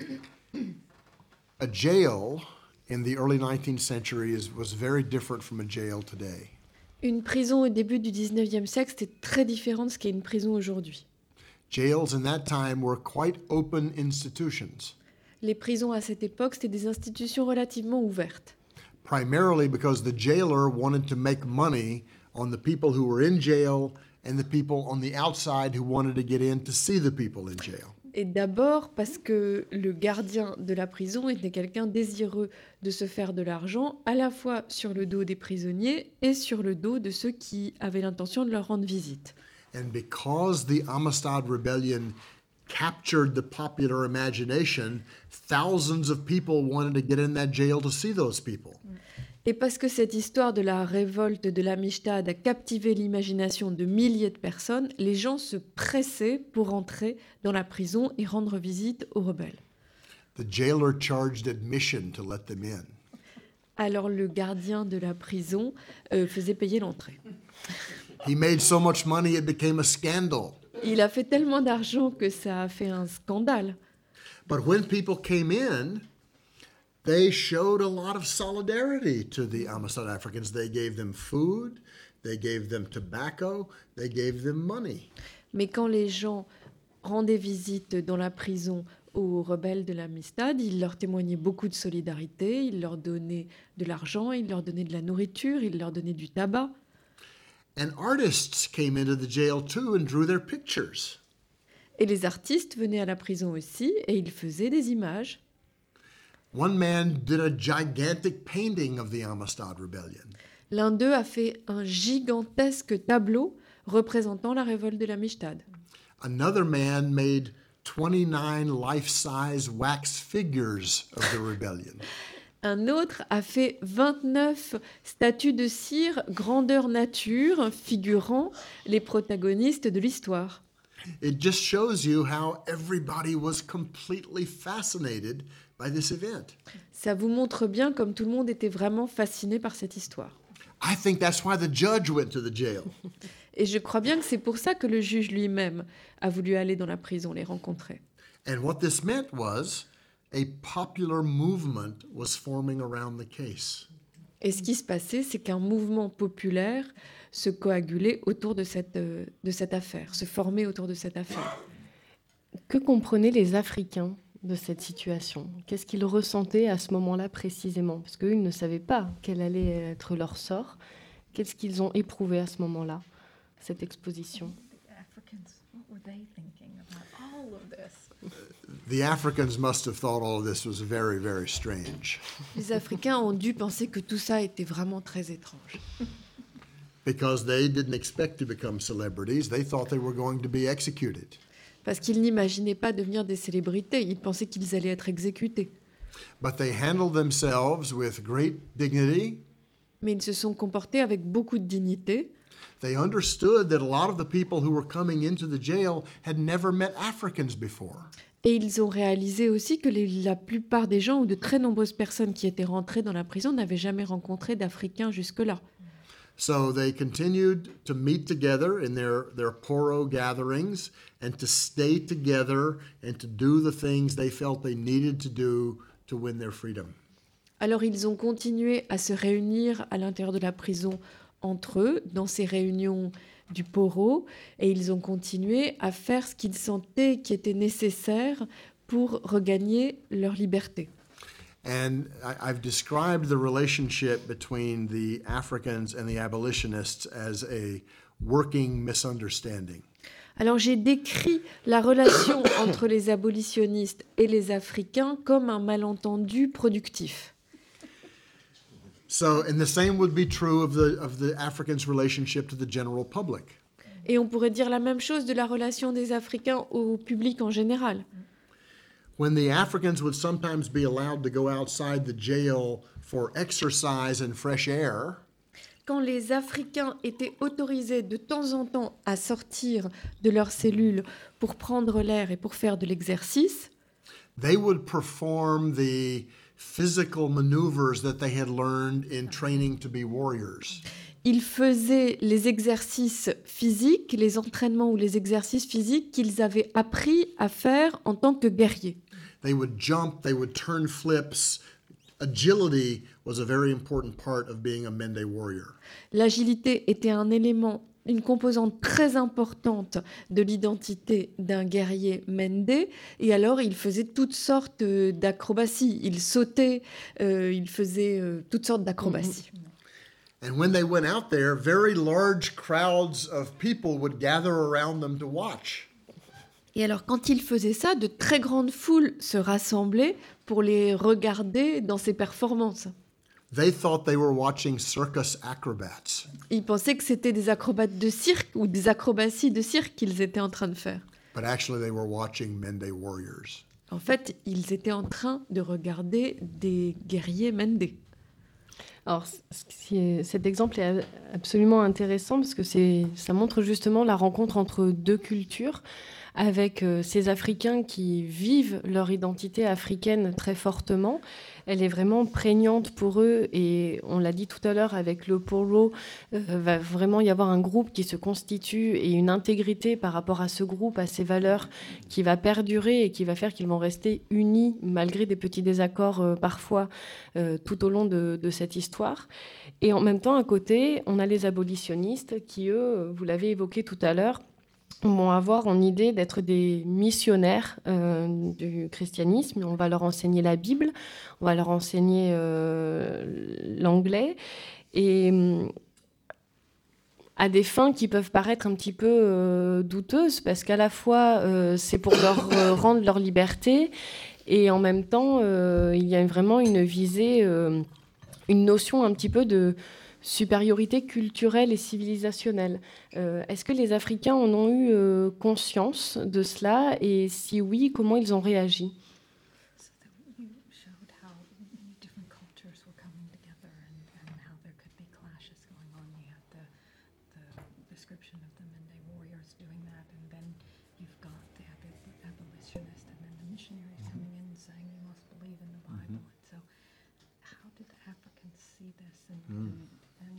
a jail in the early nineteenth century is, was very different from a jail today. Une prison au début du dix-neuvième siècle, c'était très différent de ce qu'est une prison aujourd'hui. Jails in that time were quite open institutions, Les prisons à cette époque, c'était des institutions relativement ouvertes. primarily because the jailer wanted to make money on the people who were in jail and the people on the outside who wanted to get in to see the people in jail. Et d'abord parce que le gardien de la prison était quelqu'un désireux de se faire de l'argent, à la fois sur le dos des prisonniers et sur le dos de ceux qui avaient l'intention de leur rendre visite. And because the Amistad Rebellion captured the popular imagination, thousands of people wanted to get in that jail to see those people. Et parce que cette histoire de la révolte de l'Amistad a captivé l'imagination de milliers de personnes, les gens se pressaient pour entrer dans la prison et rendre visite aux rebelles. The jailer charged admission to let them in. Alors le gardien de la prison euh, faisait payer l'entrée. He made so much money it became a scandal. Il a fait tellement d'argent que ça a fait un scandale. But when people came in, they showed a lot of solidarity to the Amistad Africans. They gave them food, they gave them tobacco, they gave them money. Mais quand les gens rendaient visite dans la prison aux rebelles de l'Amistad, ils leur témoignaient beaucoup de solidarité, ils leur donnaient de l'argent, ils leur donnaient de la nourriture, ils leur donnaient du tabac. And artists came into the jail too and drew their pictures. Et les artistes venaient à la prison aussi et ils faisaient des images. One man did a gigantic painting of the Amistad Rebellion. L'un d'eux a fait un gigantesque tableau représentant la révolte de l'Amistad. Another man made twenty-nine life-size wax figures of the rebellion. Un autre a fait vingt-neuf statues de cire grandeur nature figurant les protagonistes de l'histoire. It just shows you how everybody was completely fascinated by this event. Ça vous montre bien comme tout le monde était vraiment fasciné par cette histoire. I think that's why the judge went to the jail. Et je crois bien que c'est pour ça que le juge lui-même a voulu aller dans la prison, les rencontrer. And what this meant was a popular movement was forming around the case. Et ce qui se passait, c'est qu'un mouvement populaire se coagulait autour de cette, de cette affaire, se formait autour de cette affaire. Que comprenaient les Africains de cette situation? Qu'est-ce qu'ils ressentaient à ce moment-là précisément? Parce qu'eux, ils ne savaient pas quel allait être leur sort. Qu'est-ce qu'ils ont éprouvé à ce moment-là, cette exposition? The Africans, what were they thinking about all of this? The Africans must have thought all of this was very, very strange Les Africains ont dû penser que tout ça était vraiment très étrange. because they didn't expect to become celebrities. They thought they were going to be executed. Parce qu'ils n'imaginaient pas devenir des célébrités, ils pensaient qu'ils allaient être exécutés. But they handled themselves with great dignity. Mais ils se sont comportés avec beaucoup de dignité. They understood that a lot of the people who were coming into the jail had never met Africans before. Et ils ont réalisé aussi que les- la plupart des gens, ou de très nombreuses personnes qui étaient rentrées dans la prison, n'avaient jamais rencontré d'Africains jusque-là. So they continued to meet together in their, their Poro gatherings and to stay together and to do the things they felt they needed to do to win their freedom. Alors ils ont continué à se réunir à l'intérieur de la prison entre eux, dans ces réunions du Poro, et ils ont continué à faire ce qu'ils sentaient qui était nécessaire pour regagner leur liberté. And I, I've described the relationship between the Africans and the abolitionists as a working misunderstanding. Alors j'ai décrit la relation entre les abolitionnistes et les Africains comme un malentendu productif. So, and the same would be true of the, of the Africans' relationship to the general public. Et on pourrait dire la même chose de la relation des Africains au public en général. When the Africans would sometimes be allowed to go outside the jail for exercise and fresh air, Quand les Africains étaient autorisés de temps en temps à sortir de leurs cellules pour prendre l'air et pour faire de l'exercice, they would perform the physical maneuvers that they had learned in training to be warriors. ils faisaient les exercices physiques, les entraînements ou les exercices physiques qu'ils avaient appris à faire en tant que guerriers. They would jump, they would turn flips. Agility was a very important part of being a Mende warrior. L'agilité était un élément, une composante très importante de l'identité d'un guerrier Mende, et alors il faisait toutes sortes euh, d'acrobaties. Il sautait, euh, il faisait euh, toutes sortes d'acrobaties. And when they went out there, very large crowds of people would gather around them to watch. Et alors quand il faisait ça, de très grandes foules se rassemblaient pour les regarder dans ses performances. They thought they were watching circus acrobats. Ils pensaient que c'était des acrobates de cirque ou des acrobaties de cirque qu'ils étaient en train de faire. But actually, they were watching Mende warriors. En fait, ils étaient en train de regarder des guerriers Mende. Alors, ce qui est- cet exemple est absolument intéressant parce que c'est, ça montre justement la rencontre entre deux cultures, avec euh, ces Africains qui vivent leur identité africaine très fortement. Elle est vraiment prégnante pour eux et on l'a dit tout à l'heure avec le Poro, euh, va vraiment y avoir un groupe qui se constitue et une intégrité par rapport à ce groupe, à ses valeurs, qui va perdurer et qui va faire qu'ils vont rester unis malgré des petits désaccords euh, parfois euh, tout au long de, de cette histoire. Et en même temps, à côté, on a les abolitionnistes qui, eux, vous l'avez évoqué tout à l'heure, vont avoir en idée d'être des missionnaires euh, du christianisme. On va leur enseigner la Bible, on va leur enseigner euh, l'anglais, et euh, à des fins qui peuvent paraître un petit peu euh, douteuses, parce qu'à la fois, euh, c'est pour leur euh, rendre leur liberté, et en même temps, euh, il y a vraiment une visée, euh, une notion un petit peu de supériorité culturelle et civilisationnelle. Euh, est-ce que les Africains en ont eu euh, conscience de cela et si oui, comment ils ont réagi? So that you showed how many different cultures were coming together and, and how there could be clashes going on. You had the, the description of the Mende warriors doing that, and then you've got the ab- abolitionists and then the missionaries coming in and saying you must believe in the Bible. And so how did the Africans see this? And, and, and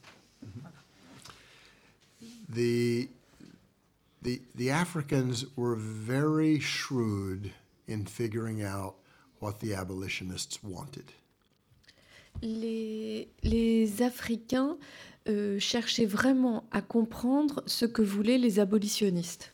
The, the, the Africans were very shrewd in figuring out what the abolitionists wanted. Les, les Africains euh, cherchaient vraiment à comprendre ce que voulaient les abolitionnistes.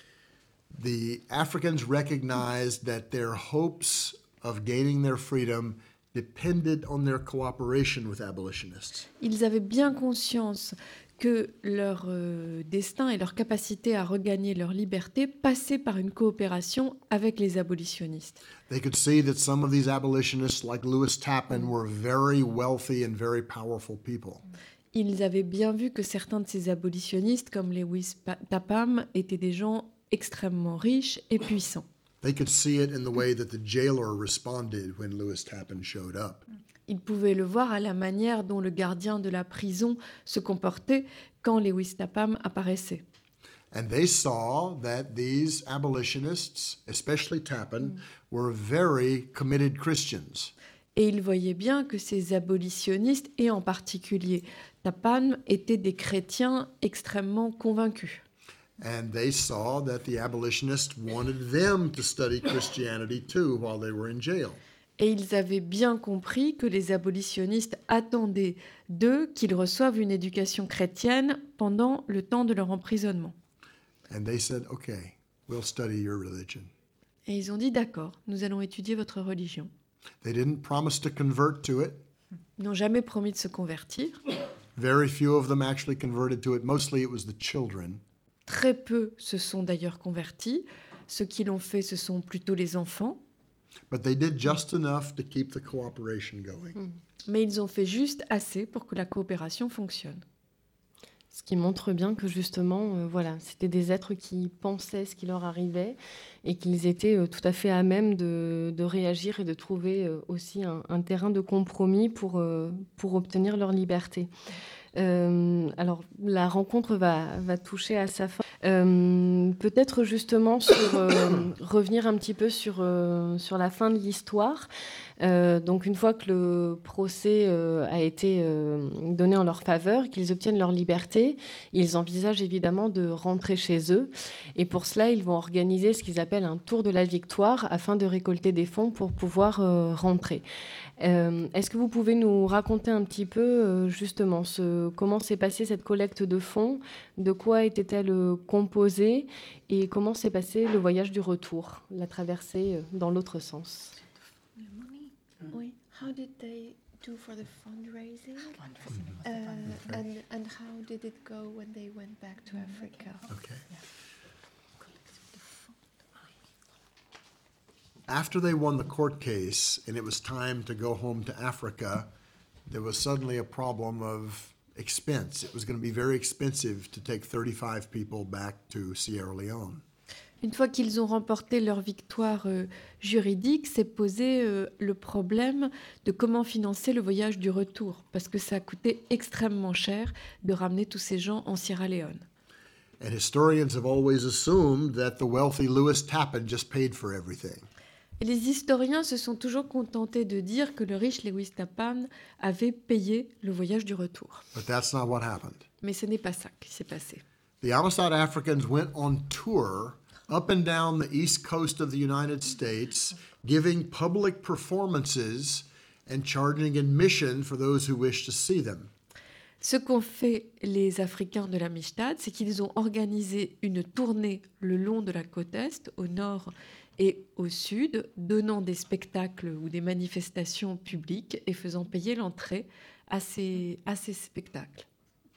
The Africans recognized that their hopes of gaining their freedom depended on their cooperation with abolitionists. Ils avaient bien conscience que leur euh, destin et leur capacité à regagner leur liberté passaient par une coopération avec les abolitionnistes. They could see that some of these abolitionists, like Lewis Tappan, were very wealthy and very powerful people. Ils avaient bien vu que certains de ces abolitionnistes, comme Lewis Pa- Tappan, étaient des gens extrêmement riches et puissants. They could see it in the way that the jailer responded when Lewis Tappan showed up. Ils pouvaient le voir à la manière dont le gardien de la prison se comportait quand Lewis Tappan apparaissait. And they saw that these abolitionists, especially Tappan, were very committed Christians. Et ils voyaient bien que ces abolitionnistes, et en particulier Tappan, étaient des chrétiens extrêmement convaincus. And they saw that the abolitionists wanted them to study Christianity too while they were in jail. Et ils avaient bien compris que les abolitionnistes attendaient d'eux qu'ils reçoivent une éducation chrétienne pendant le temps de leur emprisonnement. And they said, okay, we'll study your religion. Et ils ont dit d'accord, nous allons étudier votre religion. They didn't promise to convert to it. Ils n'ont jamais promis de se convertir. Very few of them actually converted to it. Mostly it was the children. Très peu se sont d'ailleurs convertis. Ceux qui l'ont fait, ce sont plutôt les enfants. But they did just enough to keep the cooperation going. Mais ils ont fait juste assez pour que la coopération fonctionne. Ce qui montre bien que justement, euh, voilà, c'était des êtres qui pensaient ce qui leur arrivait et qu'ils étaient euh, tout à fait à même de, de réagir et de trouver euh, aussi un, un terrain de compromis pour, euh, pour obtenir leur liberté. Euh, alors, la rencontre va, va toucher à sa fin. Euh, peut-être justement sur, euh, revenir un petit peu sur, euh, sur la fin de l'histoire. Euh, donc, une fois que le procès euh, a été euh, donné en leur faveur, qu'ils obtiennent leur liberté, ils envisagent évidemment de rentrer chez eux. Et pour cela, ils vont organiser ce qu'ils appellent un tour de la victoire afin de récolter des fonds pour pouvoir euh, rentrer. Euh, est-ce que vous pouvez nous raconter un petit peu euh, justement ce, comment s'est passée cette collecte de fonds, de quoi était-elle euh, composée et comment s'est passé le voyage du retour, la traversée euh, dans l'autre sens? Oui. How did they do for the fundraising? Fundraising was Uh, the fun. and and how did it go when they went back to Africa? Okay. After they won the court case and it was time to go home to Africa, there was suddenly a problem of expense. It was going to be very expensive to take thirty-five people back to Sierra Leone. Une fois qu'ils ont remporté leur victoire euh, juridique, s'est posé euh, le problème de comment financer le voyage du retour, parce que ça a coûté extrêmement cher de ramener tous ces gens en Sierra Leone. And historians have always assumed that the wealthy Lewis Tappan just paid for everything. Et les historiens se sont toujours contentés de dire que le riche Lewis Tappan avait payé le voyage du retour. But that's not what happened. Mais ce n'est pas ça qui s'est passé. The Amistad Africans went on tour up and down the east coast of the United States, giving public performances and charging admission for those who wish to see them. Ce qu'ont fait les Africains de l'Amistad, c'est qu'ils ont organisé une tournée le long de la côte est, au nord et au sud, donnant des spectacles ou des manifestations publiques et faisant payer l'entrée à ces, à ces spectacles.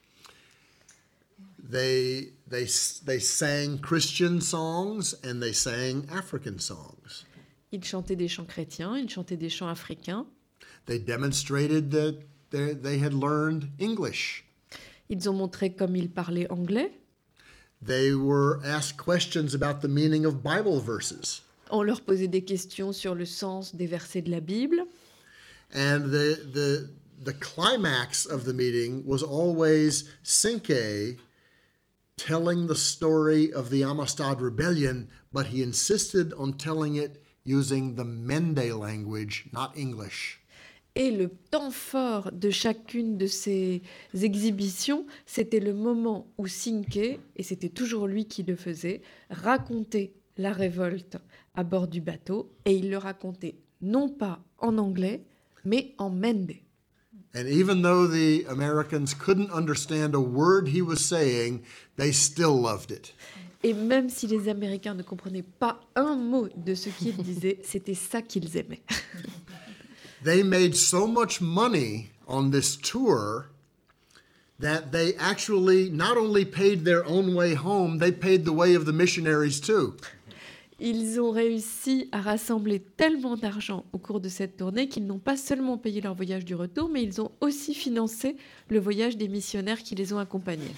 They, they, they sang Christian songs and they sang African songs. Ils chantaient des chants chrétiens, ils chantaient des chants africains. They demonstrated that they, they had learned English. Ils ont montré comme ils parlaient anglais. They were asked questions about the meaning of Bible verses. On leur posait des questions sur le sens des versets de la Bible. And the, the, the climax of the meeting was always Cinque telling the story of the Amistad Rebellion, but he insisted on telling it using the Mende language, not English. Et le temps fort de chacune de ces exhibitions, c'était le moment où Cinque, et c'était toujours lui qui le faisait, racontait la révolte à bord du bateau, et il le racontait non pas en anglais, mais en Mende. And even though the Americans couldn't understand a word he was saying, they still loved it. Et même si les Américains ne comprenaient pas un mot de ce qu'il disait, c'était ça qu'ils aimaient. They made so much money on this tour that they actually not only paid their own way home, they paid the way of the missionaries too. Ils ont réussi à rassembler tellement d'argent au cours de cette tournée qu'ils n'ont pas seulement payé leur voyage du retour, mais ils ont aussi financé le voyage des missionnaires qui les ont accompagnés.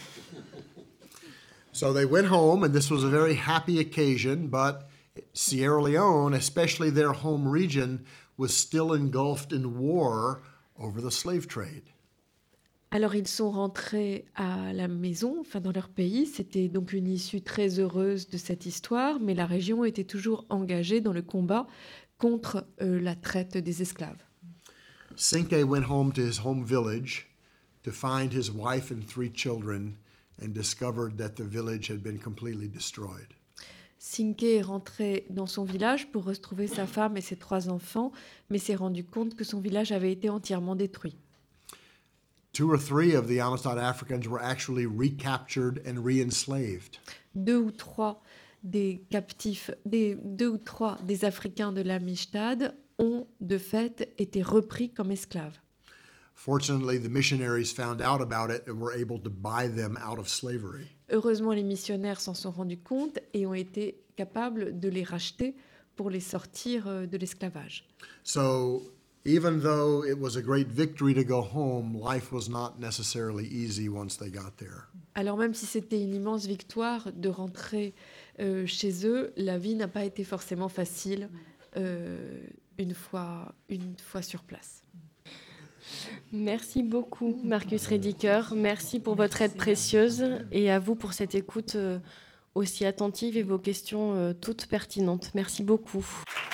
So they went home, and this was a very happy occasion, but Sierra Leone, especially their home region, was still engulfed in war over the slave trade. Alors ils sont rentrés à la maison, enfin dans leur pays. C'était donc une issue très heureuse de cette histoire, mais la région était toujours engagée dans le combat contre euh, la traite des esclaves. Cinque went home to his home village to find his wife and three children and discovered that the village had been completely destroyed. Cinque est rentré dans son village pour retrouver sa femme et ses trois enfants, mais s'est rendu compte que son village avait été entièrement détruit. Two or three of the Amistad Africans were actually recaptured and re-enslaved. Deux ou trois des captifs, des, deux ou trois des Africains de l'Amistad ont de fait été repris comme esclaves. Fortunately, the missionaries found out about it and were able to buy them out of slavery. Heureusement, les missionnaires s'en sont rendus compte et ont été capables de les racheter pour les sortir euh, de l'esclavage. So, even though it was a great victory to go home, life was not necessarily easy once they got there. Alors même si c'était une immense victoire de rentrer euh, chez eux, la vie n'a pas été forcément facile euh, une fois, une fois sur place. Merci beaucoup, Marcus Rediker. Merci pour votre aide précieuse et à vous pour cette écoute euh, aussi attentive et vos questions euh, toutes pertinentes. Merci beaucoup.